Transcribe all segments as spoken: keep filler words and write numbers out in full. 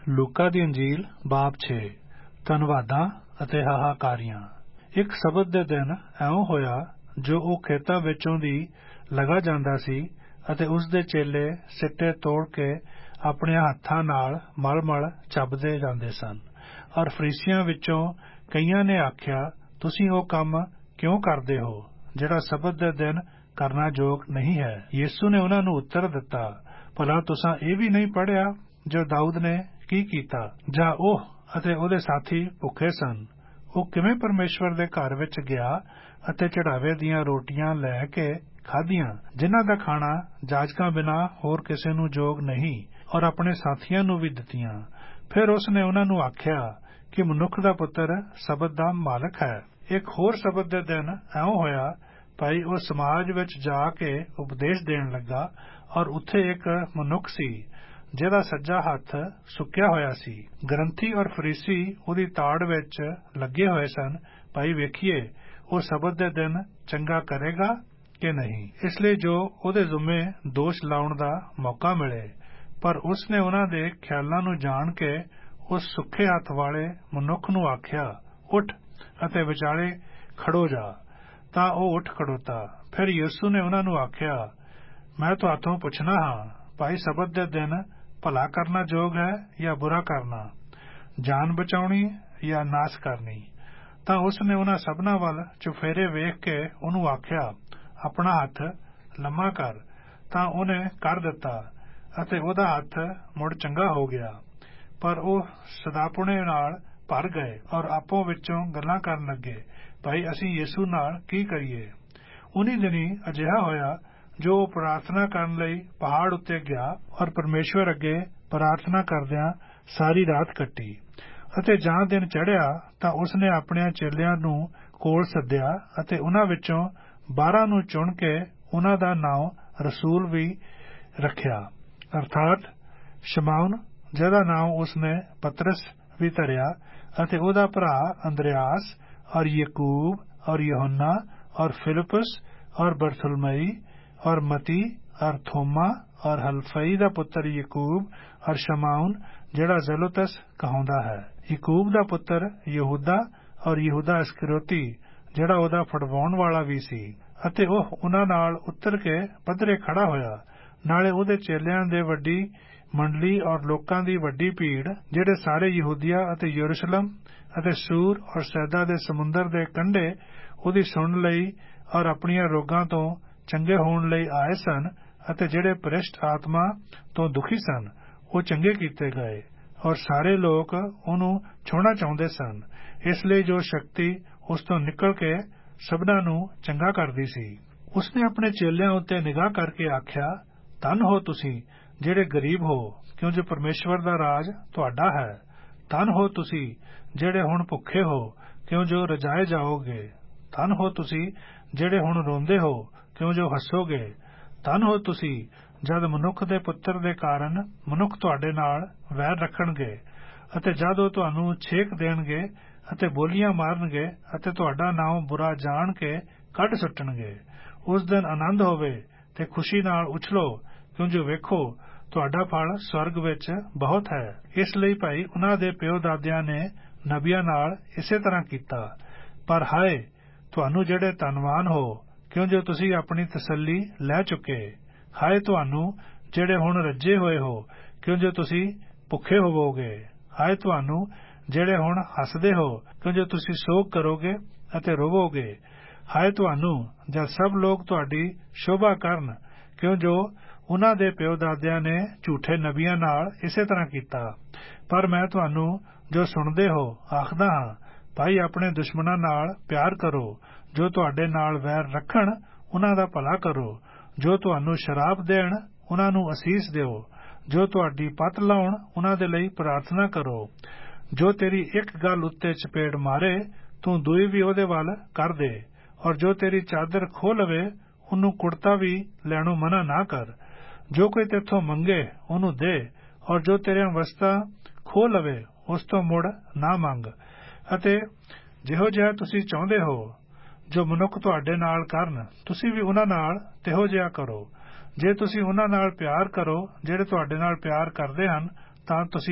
ਲੂਕਾ ਦੀ ਅੰਜੀਲ ਬਾਬ ਛੇ। ਧੰਨਵਾਦਾਂ ਅਤੇ ਹਾਹਾਕਾਰੀਆਂ। ਇੱਕ ਸਬਤ ਦੇ ਦਿਨ ਇਉਂ ਹੋਇਆ ਜੋ ਉਹ ਖੇਤਾਂ ਵਿੱਚੋਂ ਦੀ ਲਗਾ ਜਾਂਦਾ ਸੀ ਅਤੇ ਉਸ ਦੇ ਚੇਲੇ ਸਿੱਟੇ ਤੋੜ ਕੇ ਆਪਣੇ ਹੱਥਾਂ ਨਾਲ ਮਲ ਮਲ ਚੱਬਦੇ ਜਾਂਦੇ ਸਨ। ਔਰ ਫਰੀਸੀਆਂ ਵਿੱਚੋਂ ਕਈਆਂ ਨੇ ਆਖਿਆ, ਤੁਸੀਂ ਉਹ ਕੰਮ ਕਿਉਂ ਕਰਦੇ ਹੋ ਜਿਹੜਾ ਸਬਤ ਦੇ ਦਿਨ ਕਰਨਾ ਯੋਗ ਨਹੀਂ ਹੈ। ਯਿਸੂ ਨੇ ਉਹਨਾਂ ਨੂੰ ਉੱਤਰ ਦਿੱਤਾ, ਭਲਾ ਤੁਸਾਂ ਇਹ ਵੀ ਨਹੀਂ ਪੜ੍ਹਿਆ ਜੋ ਦਾਊਦ ਨੇ ਕੀ ਕੀਤਾ, ਜਾਂ ਉਹ ਅਤੇ ਉਹਦੇ ਸਾਥੀ ਭੁੱਖੇ ਸਨ, ਉਹ ਕਿਵੇਂ ਪਰਮੇਸ਼ਵਰ ਦੇ ਘਰ ਵਿੱਚ ਗਿਆ ਅਤੇ ਚੜਾਵੇ ਦੀਆਂ ਰੋਟੀਆਂ ਲੈ ਕੇ ਖਾਧੀਆਂ, ਜਿਨ੍ਹਾਂ ਦਾ ਖਾਣਾ ਜਾਜਕਾਂ ਬਿਨਾਂ ਹੋਰ ਕਿਸੇ ਨੂੰ ਯੋਗ ਨਹੀਂ, ਔਰ ਆਪਣੇ ਸਾਥੀਆਂ ਨੂੰ ਵੀ ਦਿੱਤੀਆਂ। ਫਿਰ ਉਸ ਨੇ ਉਹਨਾਂ ਨੂੰ ਆਖਿਆ ਕਿ ਮਨੁੱਖ ਦਾ ਪੁੱਤਰ ਸਬਤ ਦਾ ਮਾਲਕ ਹੈ। ਇੱਕ ਹੋਰ ਸਬਤ ਦੇ ਦਿਨ ਇਉਂ ਹੋਇਆ, ਭਾਈ ਉਹ ਸਮਾਜ ਵਿੱਚ ਜਾ ਕੇ ਉਪਦੇਸ਼ ਦੇਣ ਲੱਗਾ, ਔਰ ਉੱਥੇ ਇੱਕ ਮਨੁੱਖ ਸੀ ਜਿਹਦਾ ਸੱਜਾ ਹੱਥ ਸੁੱਕਿਆ ਹੋਇਆ ਸੀ। ਗ੍ਰੰਥੀ ਔਰ ਫਰੀਸੀ ਉਹਦੀ ਤਾੜ ਵਿੱਚ ਲੱਗੇ ਹੋਏ ਸਨ, ਭਾਈ ਵੇਖੀਏ ਉਹ ਸਬਤ ਦੇ ਦਿਨ ਚੰਗਾ ਕਰੇਗਾ ਕਿ ਨਹੀਂ, ਇਸ ਲਈ ਜੋ ਉਹਦੇ ਜ਼ੁੰਮੇ ਦੋਸ਼ ਲਾਉਣ ਦਾ ਮੌਕਾ ਮਿਲੇ। ਪਰ ਉਸ ਨੇ ਉਹਨਾਂ ਦੇ ਖਿਆਲਾਂ ਨੂੰ ਜਾਣ ਕੇ ਉਸ ਸੁੱਕੇ ਹੱਥ ਵਾਲੇ ਮਨੁੱਖ ਨੂੰ ਆਖਿਆ, ਉੱਠ ਅਤੇ ਵਿਚਾਲੇ ਖੜੋ ਜਾ। ਤਾਂ ਉਹ ਉੱਠ ਖੜੋਤਾ। ਫਿਰ ਯਿਸੂ ਨੇ ਉਹਨਾਂ ਨੂੰ ਆਖਿਆ, ਮੈਂ ਤੁਹਾਤੋਂ ਪੁੱਛਣਾ ਹਾਂ, ਭਾਈ ਸਬਤ ਦੇ ਦਿਨ ਭਲਾ ਕਰਨਾ ਯੋਗ ਹੈ ਜਾਂ ਬੁਰਾ ਕਰਨਾ, ਜਾਨ ਬਚਾਉਣੀ ਜਾਂ ਨਾਸ ਕਰਨੀ। ਤਾਂ ਉਸ ਨੇ ਉਹਨਾਂ ਸਭਨਾਂ ਵੱਲ ਚੁਫੇਰੇ ਵੇਖ ਕੇ ਉਹਨੂੰ ਆਖਿਆ, ਆਪਣਾ ਹੱਥ ਲੰਮਾ ਕਰ। ਤਾਂ ਉਹਨੇ ਕਰ ਦਿੱਤਾ ਅਤੇ ਉਹਦਾ ਹੱਥ ਮੁੜ ਚੰਗਾ ਹੋ ਗਿਆ। ਪਰ ਉਹ ਸਦਾਪੁਣੇ ਨਾਲ ਭਰ ਗਏ ਔਰ ਆਪੋ ਵਿੱਚੋਂ ਗੱਲਾਂ ਕਰਨ ਲੱਗੇ, ਭਾਈ ਅਸੀਂ ਯਿਸੂ ਨਾਲ ਕੀ ਕਰੀਏ। ਉਨੀ ਦਿਨੀ ਅਜਿਹਾ ਹੋਇਆ ਜੋ ਉਹ ਪ੍ਰਾਰਥਨਾ ਕਰਨ ਲਈ ਪਹਾੜ ਉੱਤੇ ਗਿਆ ਔਰ ਪਰਮੇਸ਼ਵਰ ਅੱਗੇ ਪ੍ਰਾਰਥਨਾ ਕਰਦਿਆਂ ਸਾਰੀ ਰਾਤ ਕੱਟੀ। ਅਤੇ ਜਾਂ ਦਿਨ ਚੜ੍ਹਿਆ ਤਾਂ ਉਸਨੇ ਆਪਣਿਆਂ ਚੇਲਿਆਂ ਨੂੰ ਕੋਲ ਸੱਦਿਆ ਅਤੇ ਉਹਨਾਂ ਵਿੱਚੋਂ ਬਾਰਾਂ ਨੂੰ ਚੁਣ ਕੇ ਉਹਨਾਂ ਦਾ ਨਾਮ ਰਸੂਲ ਵੀ ਰੱਖਿਆ, ਅਰਥਾਤ ਸ਼ਮਾਉਨ, ਜਿਹਦਾ ਨਾਮ ਉਸਨੇ ਪਤਰਸ ਵੀ ਧਰਿਆ, ਅਤੇ ਉਹਦਾ ਭਰਾ ਅੰਦਰਿਆਸ ਔਰ ਯਕੂਬ ਔਰ ਯਹੋਨਾ ਔਰ ਫਿਲਿਪਸ ਔਰ ਬਰਥੁਲਮਈ ਔਰ ਮਤੀ ਔਰ ਥੋਮਾ ਔਰ ਹਲਫਈ ਦਾ ਪੁੱਤਰ ਯਕੂਬ ਔਰ ਸ਼ਮਾਉਨ ਜਿਹੜਾ ਜ਼ਲੋਤਸ ਕਹਾਉਂਦਾ ਹੈ, ਯਕੂਬ ਦਾ ਪੁੱਤਰ ਯਹੂਦਾ ਔਰ ਯਹੂਦਾ ਇਸਕਰਿਓਤੀ ਜਿਹੜਾ ਉਹਦਾ ਫੜਵਾਉਣ ਵਾਲਾ ਵੀ ਸੀ। ਅਤੇ ਉਹ ਉਹਨਾਂ ਨਾਲ ਉੱਤਰ ਕੇ ਪੱਧਰੇ ਖੜਾ ਹੋਇਆ। ਨਾਲੇ ਉਹਦੇ ਚੇਲਿਆਂ ਦੇ ਵੱਡੀ ਮੰਡਲੀ ਔਰ ਲੋਕਾਂ ਦੀ ਵੱਡੀ ਭੀੜ, ਜਿਹੜੇ ਸਾਰੇ ਯਹੂਦੀਆ ਅਤੇ ਯਰੂਸ਼ਲਮ ਅਤੇ ਸੂਰ ਔਰ ਸੈਦਾ ਦੇ ਸਮੁੰਦਰ ਦੇ ਕੰਢੇ ਉਹਦੀ ਸੁਣਨ ਲਈ ਔਰ ਆਪਣੀਆਂ ਰੋਗਾਂ ਤੋਂ ਚੰਗੇ ਹੋਣ ਲਈ ਆਏ ਸਨ, ਅਤੇ ਜਿਹੜੇ ਭ੍ਰਿਸ਼ਟ ਆਤਮਾ ਤੋਂ ਦੁਖੀ ਸਨ ਉਹ ਚੰਗੇ ਕੀਤੇ ਗਏ, ਔਰ ਸਾਰੇ ਲੋਕ ਉਹਨੂੰ ਛੋਹਣਾ ਚਾਹੁੰਦੇ ਸਨ, ਇਸ ਲਈ ਜੋ ਸ਼ਕਤੀ ਉਸ ਤੋਂ ਨਿਕਲ ਕੇ ਸਭਨਾਂ ਨੂੰ ਚੰਗਾ ਕਰਦੀ ਸੀ। ਉਸਨੇ ਆਪਣੇ ਚੇਲਿਆਂ ਉੱਤੇ ਨਿਗਾਹ ਕਰਕੇ ਆਖਿਆ, ਧੰਨ ਹੋ ਤੁਸੀਂ ਜਿਹੜੇ ਗਰੀਬ ਹੋ, ਕਿਉਂ ਜੋ ਪਰਮੇਸ਼ਵਰ ਦਾ ਰਾਜ ਤੁਹਾਡਾ ਹੈ। ਧੰਨ ਹੋ ਤੁਸੀਂ ਜਿਹੜੇ ਹੁਣ ਭੁੱਖੇ ਹੋ, ਕਿਉਂ ਜੋ ਰਜਾਏ ਜਾਓਗੇ। ਧੰਨ ਹੋ ਤੁਸੀਂ ਜਿਹੜੇ ਹੁਣ ਰੋਂਦੇ ਹੋ, ਕਿਉਂ ਜੋ ਹੱਸੋਗੇ। ਧੰਨ ਹੋ ਤੁਸੀਂ ਜਦ ਮਨੁੱਖ ਦੇ ਪੁੱਤਰ ਦੇ ਕਾਰਨ ਮਨੁੱਖ ਤੁਹਾਡੇ ਨਾਲ ਵੈਰ ਰੱਖਣਗੇ, ਅਤੇ ਜਦ ਉਹ ਤੁਹਾਨੂੰ ਛੇਕ ਦੇਣਗੇ ਅਤੇ ਬੋਲੀਆਂ ਮਾਰਨਗੇ ਅਤੇ ਤੁਹਾਡਾ ਨਾਮ ਬੁਰਾ ਜਾਣ ਕੇ ਕੱਢ ਸੁੱਟਣਗੇ। ਉਸ ਦਿਨ ਆਨੰਦ ਹੋਵੇ ਤੇ ਖੁਸ਼ੀ ਨਾਲ ਉਛਲੋ, ਕਿਉਂ ਜੋ ਵੇਖੋ ਤੁਹਾਡਾ ਫਲ ਸਵਰਗ ਵਿੱਚ ਬਹੁਤ ਹੈ। ਇਸ ਲਈ ਭਾਈ ਉਹਨਾਂ ਦੇ ਪਿਓ ਦਾਦਿਆਂ ਨੇ ਨਬੀਆਂ ਨਾਲ ਇਸੇ ਤਰ੍ਹਾਂ ਕੀਤਾ। ਪਰ ਹਾਏ ਤੁਹਾਨੂੰ ਜਿਹੜੇ ਧਨਵਾਨ ਹੋ, ਕਿਉਂ ਜੋ ਤੁਸੀਂ ਆਪਣੀ ਤਸੱਲੀ ਲੈ ਚੁੱਕੇ। ਹਾਏ ਤੁਹਾਨੂੰ ਜਿਹੜੇ ਹੁਣ ਰੱਜੇ ਹੋਏ ਹੋ, ਕਿਉਂ ਜੋ ਤੁਸੀਂ ਭੁੱਖੇ ਹੋਵੋਗੇ। ਹਾਏ ਤੁਹਾਨੂੰ ਜਿਹੜੇ ਹੁਣ ਹੱਸਦੇ ਹੋ, ਕਿਉਂ ਜੋ ਤੁਸੀਂ ਸੋਗ ਕਰੋਗੇ ਅਤੇ ਰੋਵੋਗੇ। ਹਾਏ ਤੁਹਾਨੂੰ ਜਦ ਸਭ ਲੋਕ ਤੁਹਾਡੀ ਸ਼ੋਭਾ ਕਰਨ, ਕਿਉਂ ਜੋ ਉਹਨਾਂ ਦੇ ਪਿਓ ਦਾਦਿਆਂ ਨੇ ਝੂਠੇ ਨਬੀਆਂ ਨਾਲ ਇਸੇ ਤਰ੍ਹਾਂ ਕੀਤਾ। ਪਰ ਮੈਂ ਤੁਹਾਨੂੰ ਜੋ ਸੁਣਦੇ ਹੋ ਆਖਦਾ ਹਾਂ, ਭਾਈ ਆਪਣੇ ਦੁਸ਼ਮਣਾਂ ਨਾਲ ਪਿਆਰ ਕਰੋ, ਜੋ ਤੁਹਾਡੇ ਨਾਲ ਵੈਰ ਰੱਖਣ ਉਹਨਾਂ ਦਾ ਭਲਾ ਕਰੋ, ਜੋ ਤੁਹਾਨੂੰ ਸ਼ਰਾਪ ਦੇਣ ਉਹਨਾਂ ਨੂੰ ਅਸੀਸ ਦਿਓ, ਜੋ ਤੁਹਾਡੀ ਪੱਤ ਲਾਉਣ ਉਹਨਾਂ ਦੇ ਲਈ ਪ੍ਰਾਰਥਨਾ ਕਰੋ। ਜੋ ਤੇਰੀ ਇੱਕ ਗੱਲ ਉੱਤੇ ਚਪੇੜ ਮਾਰੇ, ਤੂੰ ਦੂਈ ਵੀ ਉਹਦੇ ਵੱਲ ਕਰ ਦੇ, ਔਰ ਜੋ ਤੇਰੀ ਚਾਦਰ ਖੋਹ ਲਵੇ ਉਹਨੂੰ ਕੁੜਤਾ ਵੀ ਲੈਣੋਂ ਮਨਾ ਨਾ ਕਰ। ਜੋ ਕੋਈ ਤੇਥੋਂ ਮੰਗੇ ਉਹਨੂੰ ਦੇ, ਔਰ ਜੋ ਤੇਰੀਆਂ ਵਸਤਾਂ ਖੋਹ ਲਵੇ ਉਸ ਤੋਂ ਮੁੜ ਨਾ ਮੰਗ। ਅਤੇ ਜਿਹੋ ਜਿਹਾ ਤੁਸੀਂ ਚਾਹੁੰਦੇ ਹੋ ਜੋ ਮਨੁੱਖ ਤੁਹਾਡੇ ਨਾਲ ਕਰਨ, ਤੁਸੀਂ ਵੀ ਉਹਨਾਂ ਨਾਲ ਤਿਹੋ ਜਿਹਾ ਕਰੋ। ਜੇ ਤੁਸੀਂ ਉਹਨਾਂ ਨਾਲ ਪਿਆਰ ਕਰੋ ਜਿਹੜੇ ਤੁਹਾਡੇ ਨਾਲ ਪਿਆਰ ਕਰਦੇ ਹਨ, ਤਾਂ ਤੁਸੀਂ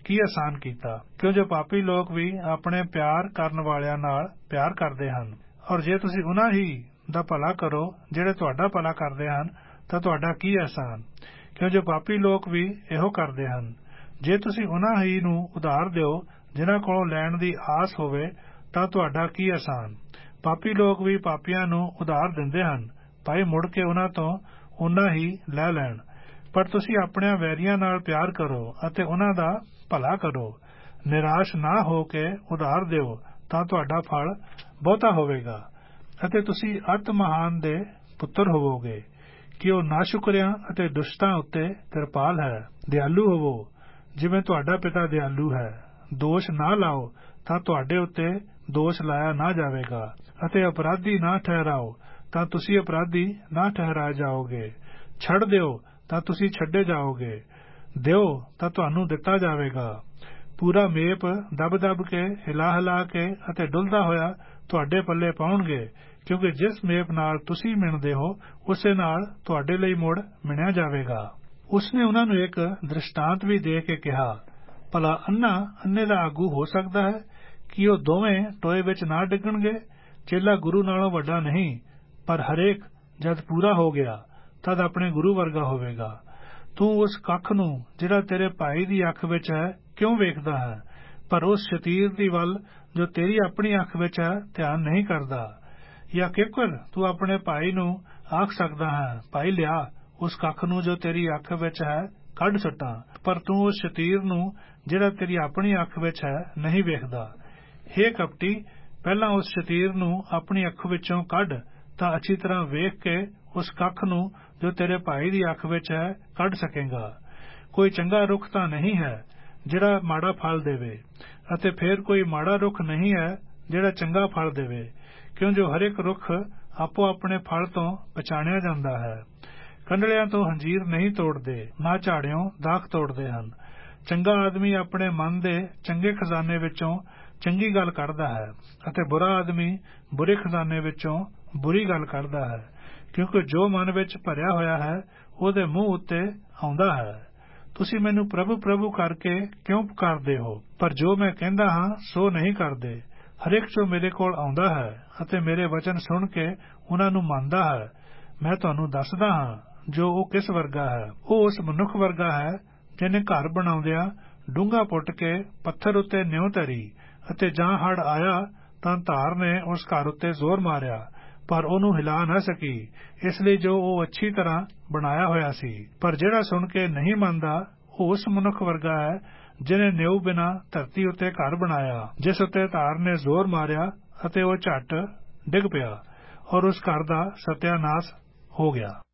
ਕੀ ਆਸਾਨ ਕੀਤਾ, ਕਿਉਂ ਜੋ ਪਾਪੀ ਲੋਕ ਵੀ ਆਪਣੇ ਪਿਆਰ ਕਰਨ ਵਾਲਿਆਂ ਨਾਲ ਪਿਆਰ ਕਰਦੇ ਹਨ। ਔਰ ਜੇ ਤੁਸੀਂ ਉਨ੍ਹਾਂ ਹੀ ਦਾ ਭਲਾ ਕਰੋ ਜਿਹੜੇ ਤੁਹਾਡਾ ਭਲਾ ਕਰਦੇ ਹਨ ਤਾਂ ਤੁਹਾਡਾ ਕੀ ਆਸਾਨ, ਕਿਉਂ ਜੋ ਪਾਪੀ ਲੋਕ ਵੀ ਇਹੋ ਕਰਦੇ ਹਨ। ਜੇ ਤੁਸੀਂ ਉਨ੍ਹਾਂ ਹੀ ਨੂੰ ਉਧਾਰ ਦਿਓ ਜਿਨ੍ਹਾਂ ਕੋਲੋਂ ਲੈਣ ਦੀ ਆਸ ਹੋਵੇ ਤਾਂ ਤੁਹਾਡਾ ਕੀ ਆਸਾਨ। ਪਾਪੀ ਲੋਕ ਵੀ ਪਾਪੀਆਂ ਨੂੰ ਉਧਾਰ ਦਿੰਦੇ ਹਨ, ਭਾਈ ਮੁੜ ਕੇ ਉਨ੍ਹਾਂ ਤੋਂ ਉਨਾ ਹੀ ਲੈ ਲੈਣ। ਪਰ ਤੁਸੀਂ ਆਪਣਿਆਂ ਵੈਰੀਆਂ ਨਾਲ ਪਿਆਰ ਕਰੋ ਅਤੇ ਉਨ੍ਹਾਂ ਦਾ ਭਲਾ ਕਰੋ। ਨਿਰਾਸ਼ ਨਾ ਹੋ ਕੇ ਉਧਾਰ ਦਿਓ ਤਾਂ ਤੁਹਾਡਾ ਫਲ ਬਹੁਤਾ ਹੋਵੇਗਾ ਅਤੇ ਤੁਸੀਂ ਅਤ ਮਹਾਨ ਦੇ ਪੁੱਤਰ ਹੋਵੋਗੇ ਕਿ ਉਹ ਨਾਸ਼ੁਕਰਿਆਂ ਅਤੇ ਦੁਸ਼ਟਾਂ ਉੱਤੇ ਕਿਰਪਾਲ ਹੈ। ਦਿਆਲੂ ਹੋਵੋ ਜਿਵੇਂ ਤੁਹਾਡਾ ਪਿਤਾ ਦਿਆਲੂ ਹੈ। ਦੋਸ਼ ਨਾ ਲਾਓ ਤਾਂ ਤੁਹਾਡੇ ਉੱਤੇ ਦੋਸ਼ ਲਾਇਆ ਨਾ ਜਾਵੇਗਾ ਅਤੇ ਅਪਰਾਧੀ ਨਾ ਠਹਿਰਾਓ ਤਾਂ ਤੁਸੀਂ ਅਪਰਾਧੀ ਨਾ ਠਹਿਰਾਏ ਜਾਓਗੇ। ਛੱਡ ਦਿਓ ਤਾਂ ਤੁਸੀਂ ਛੱਡੇ ਜਾਓਗੇ। ਦਿਓ ਤਾਂ ਤੁਹਾਨੂੰ ਦਿੱਤਾ ਜਾਵੇਗਾ। ਪੂਰਾ ਮੇਪ ਦਬ ਦਬ ਕੇ ਹਿਲਾ ਹਿਲਾ ਕੇ ਅਤੇ ਡੁੱਲਦਾ ਹੋਇਆ ਤੁਹਾਡੇ ਪੱਲੇ ਪਾਉਣਗੇ, ਕਿਉਂਕਿ ਜਿਸ ਮੇਪ ਨਾਲ ਤੁਸੀਂ ਮਿਣਦੇ ਹੋ ਉਸੇ ਨਾਲ ਤੁਹਾਡੇ ਲਈ ਮੁੜ ਮਿਣਿਆ ਜਾਵੇਗਾ। ਉਸਨੇ ਉਨ੍ਹਾਂ ਨੂੰ ਇੱਕ ਦ੍ਰਿਸ਼ਟਾਂਤ ਵੀ ਦੇ ਕੇ ਕਿਹਾ, ਭਲਾ ਅੰਨ੍ਹਾ ਅੰਨ੍ਹੇ ਦਾ ਆਗੂ ਹੋ ਸਕਦਾ ਹੈ ਕਿ ਉਹ ਦੋਵੇਂ ਟੋਏ ਵਿੱਚ ਨਾ ਡਿੱਗਣਗੇ। ਚੇਲਾ ਗੁਰੂ ਨਾਲੋਂ ਵੱਡਾ ਨਹੀਂ, ਪਰ ਹਰੇਕ ਜਦ ਪੂਰਾ ਹੋ ਗਿਆ ਤਦ ਆਪਣੇ ਗੁਰੂ ਵਰਗਾ ਹੋਵੇਗਾ। ਤੂੰ ਉਸ ਕੱਖ ਨੂੰ ਜਿਹੜਾ ਤੇਰੇ ਭਾਈ ਦੀ ਅੱਖ ਵਿੱਚ ਹੈ ਕਿਉਂ ਵੇਖਦਾ ਹੈ, ਪਰ ਉਸ ਸ਼ਤੀਰ ਦੀ ਵੱਲ ਜੋ ਤੇਰੀ ਆਪਣੀ ਅੱਖ ਵਿੱਚ ਹੈ ਧਿਆਨ ਨਹੀਂ ਕਰਦਾ। ਜਾਂ ਕਿਕਰ ਤੂੰ ਆਪਣੇ ਭਾਈ ਨੂੰ ਆਖ ਸਕਦਾ ਹੈ, ਭਾਈ ਲਿਆ ਉਸ ਕੱਖ ਨੂੰ ਜੋ ਤੇਰੀ ਅੱਖ ਵਿੱਚ ਹੈ ਕੱਢ ਸੁੱਟਾਂ, ਪਰ ਤੂੰ ਉਸ ਸ਼ਤੀਰ ਨੂੰ ਜਿਹੜਾ ਤੇਰੀ ਆਪਣੀ ਅੱਖ ਵਿੱਚ ਹੈ ਨਹੀਂ ਵੇਖਦਾ। ਹੇ ਕਪਟੀ, ਪਹਿਲਾਂ ਉਸ ਸ਼ਤੀਰ ਨੂੰ ਆਪਣੀ ਅੱਖ ਵਿੱਚੋਂ ਕੱਢ ਤਾਂ ਅੱਛੀ ਤਰ੍ਹਾਂ ਵੇਖ ਕੇ ਉਸ ਕੱਖ ਨੂੰ ਜੋ ਤੇਰੇ ਭਾਈ ਦੀ ਅੱਖ ਵਿੱਚ ਹੈ ਕੱਢ ਸਕੇਗਾ। ਕੋਈ ਚੰਗਾ ਰੁੱਖ ਤਾਂ ਨਹੀਂ ਹੈ ਜਿਹੜਾ ਮਾੜਾ ਫਲ ਦੇਵੇ, ਅਤੇ ਫਿਰ ਕੋਈ ਮਾੜਾ ਰੁੱਖ ਨਹੀਂ ਹੈ ਜਿਹੜਾ ਚੰਗਾ ਫਲ ਦੇਵੇ, ਕਿਉਂ ਜੋ ਹਰੇਕ ਰੁੱਖ ਆਪੋ ਆਪਣੇ ਫਲ ਤੋਂ ਪਛਾਣਿਆ ਜਾਂਦਾ ਹੈ। ਕੰਡਲਿਆਂ ਤੋਂ ਹੰਜੀਰ ਨਹੀਂ ਤੋੜਦੇ, ਨਾ ਝਾੜਿਓਂ ਦਾਖ ਤੋੜਦੇ ਹਨ। ਚੰਗਾ ਆਦਮੀ ਆਪਣੇ ਮਨ ਦੇ ਚੰਗੇ ਖਜ਼ਾਨੇ ਵਿੱਚੋਂ ਚੰਗੀ ਗੱਲ ਕੱਢਦਾ ਹੈ ਅਤੇ ਬੁਰਾ ਆਦਮੀ ਬੁਰੇ ਖਜ਼ਾਨੇ ਵਿੱਚੋਂ ਬੁਰੀ ਗੱਲ ਕੱਢਦਾ ਹੈ, ਕਿਉਂਕਿ ਜੋ ਮਨ ਵਿੱਚ ਭਰਿਆ ਹੋਇਆ ਹੈ ਉਹਦੇ ਮੂੰਹ ਉੱਤੇ ਆਉਂਦਾ ਹੈ। ਤੁਸੀਂ ਮੈਨੂੰ ਪ੍ਰਭੂ ਪ੍ਰਭੂ ਕਰਕੇ ਕਿਉਂ ਪੁਕਾਰਦੇ ਹੋ, ਪਰ ਜੋ ਮੈਂ ਕਹਿੰਦਾ ਹਾਂ ਸੋ ਨਹੀਂ ਕਰਦੇ। ਹਰੇਕ ਜੋ ਮੇਰੇ ਕੋਲ ਆਉਂਦਾ ਹੈ ਅਤੇ ਮੇਰੇ ਵਚਨ ਸੁਣ ਕੇ ਉਨ੍ਹਾਂ ਨੂੰ ਮੰਨਦਾ ਹੈ, ਮੈਂ ਤੁਹਾਨੂੰ ਦੱਸਦਾ ਹਾਂ ਜੋ ਉਹ ਕਿਸ ਵਰਗਾ ਹੈ। ਉਹ ਉਸ ਮਨੁੱਖ ਵਰਗਾ ਹੈ ਜਿਹਨੇ ਘਰ ਬਣਾਉਂਦਿਆਂ ਡੂੰਘਾ ਪੁੱਟ ਕੇ ਪੱਥਰ ਉੱਤੇ ਨਿਉ ਧਰੀ, ਅਤੇ ਜਾਂ ਹੜ੍ਹ ਆਇਆ ਤਾਂ ਧਾਰ ਨੇ ਉਸ ਘਰ ਉੱਤੇ ਜ਼ੋਰ ਮਾਰਿਆ, ਪਰ ਉਹਨੂੰ ਹਿਲਾ ਨਾ ਸਕੀ, ਇਸ ਲਈ ਜੋ ਉਹ ਅੱਛੀ ਤਰ੍ਹਾਂ ਬਣਾਇਆ ਹੋਇਆ ਸੀ। ਪਰ ਜਿਹੜਾ ਸੁਣ ਕੇ ਨਹੀਂ ਮੰਨਦਾ ਉਹ ਉਸ ਮਨੁੱਖ ਵਰਗਾ ਹੈ ਜਿਹਨੇ ਨਿਉ ਬਿਨਾਂ ਧਰਤੀ ਉੱਤੇ ਘਰ ਬਣਾਇਆ, ਜਿਸ ਉੱਤੇ ਧਾਰ ਨੇ ਜ਼ੋਰ ਮਾਰਿਆ ਅਤੇ ਉਹ ਝੱਟ ਡਿੱਗ ਪਿਆ ਔਰ ਉਸ ਘਰ ਦਾ ਸਤਿਆਨਾਸ਼ ਹੋ ਗਿਆ।